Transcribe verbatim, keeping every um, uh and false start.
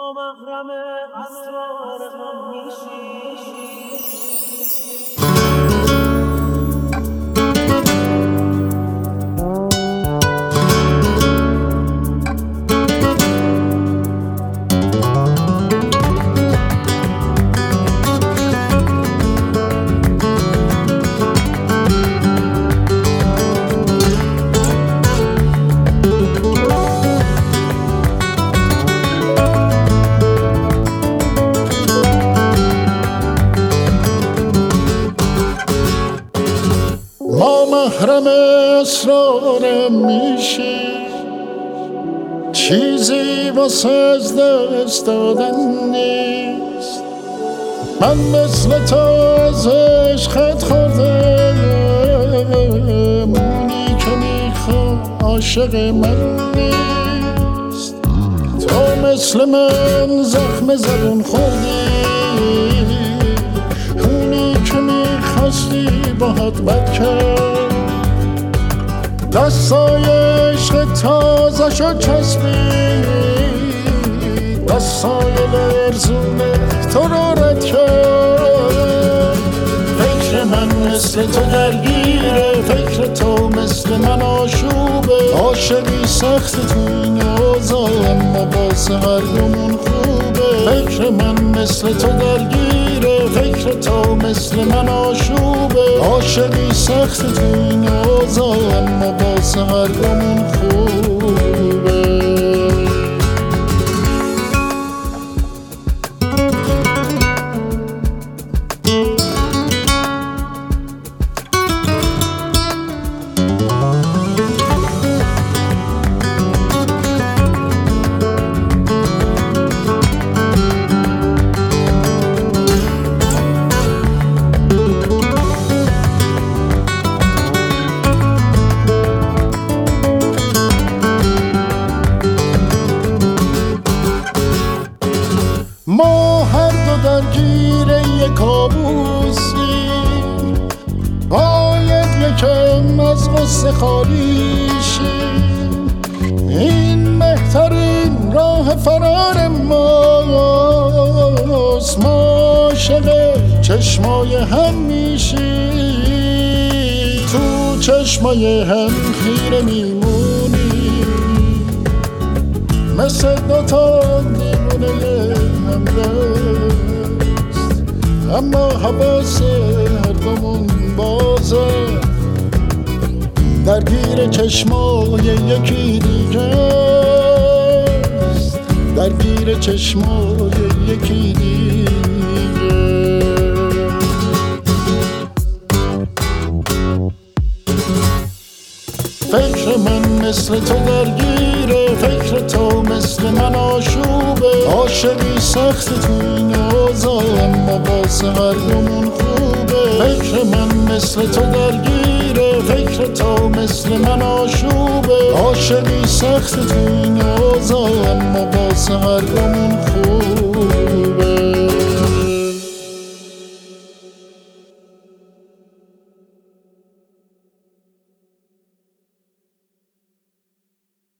محرم اسرار غم میشی. ما محرم اسرارم میشی، چیزی واسه از دست دادن نیست. من مثل تو از عشقت خوردم، اونی که میخوام عاشق من نیست. تو مثل من زخم زبون خوردی، اونی که میخواستی باهات بد کرد. دستای عشق تازه شد چسبید، دستای لرزونه تو رو رد کرد. فکر من مثل تو درگیره، فکر تو مثل من آشوبه. عاشقی سخت تو این اوضاع، اما واسه هر دومون خوبه. فکر من مثل تو درگیره، فکر تو مثل من آشوبه. عاشقی سخت تو این اوضاع، اما واسه هر دومون خوبه. ما هر دو درگیر یک کابوسیم، باید یکم از غصه خالی شیم. این بهترین راه فرار ماست، ما عاشق چشمای هم میشیم. تو چشمای هم خیره میمونیم، مثل دوتا دیوونه هم دست. اما حواس هر دومون بازه، درگیر چشمای یکی دیگه است، درگیر چشمای یکی دیگه. فکر من مثل تو درگیره، فکر تو مثل من آشوبه. عاشقی سخت تو این اوضاع، اما واسه هر دومون خوبه. فکر من مثل تو درگیره، فکر تو مثل من آشوبه. عاشقی سخت تو این اوضاع، اما واسه هر دومون خوبه.